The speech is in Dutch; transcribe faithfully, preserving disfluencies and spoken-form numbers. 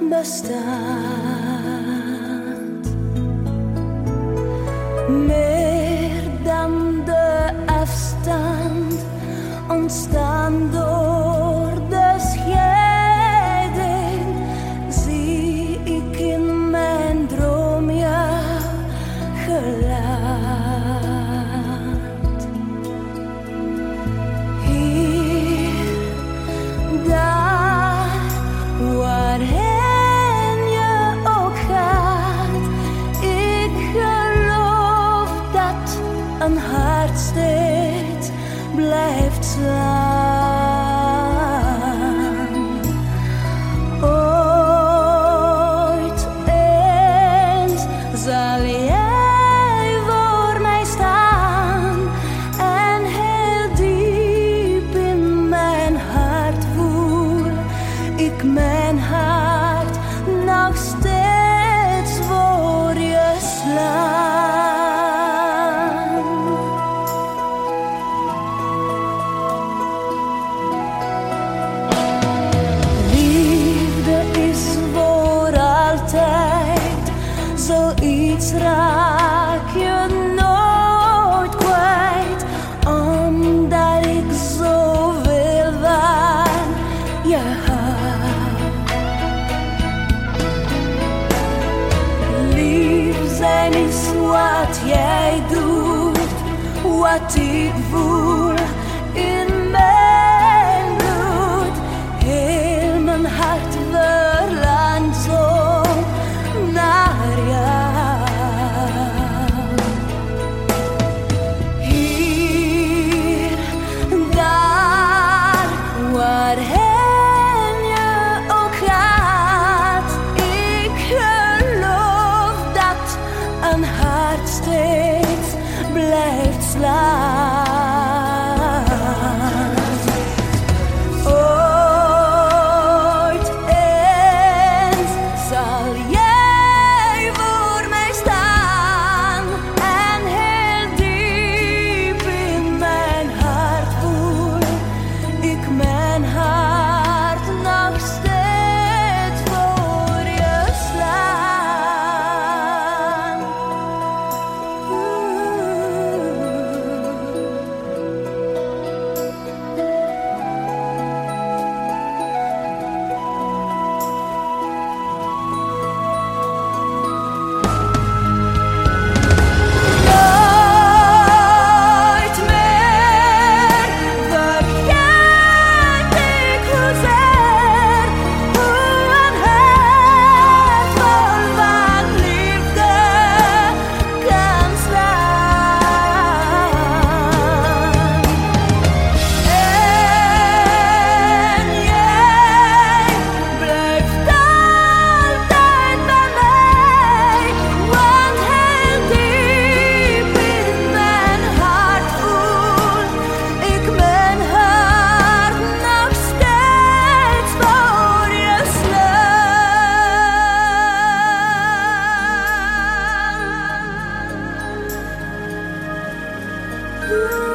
bestaat. Meer dan de afstand ontstaan door de scheiding, zie ik in mijn droom jou gelaat. Hier, daar, waarheen je ook gaat, ik geloof dat een hart steeds blijft slaan. Ooit eens zal jij voor mij staan en heel diep in mijn hart voel ik mijn hart nog steeds voor je slaan. Zoiets raak je nooit kwijt, omdat ik zoveel van je hou. Lief zijn is wat jij doet, wat ik voel in mijn bloed. Heel mijn hart verlangt zo naar jou. Hier, daar, waarheen je ook gaat, ik geloof dat een hart steeds blijft slaan. Ooit eens zal jij Ooh.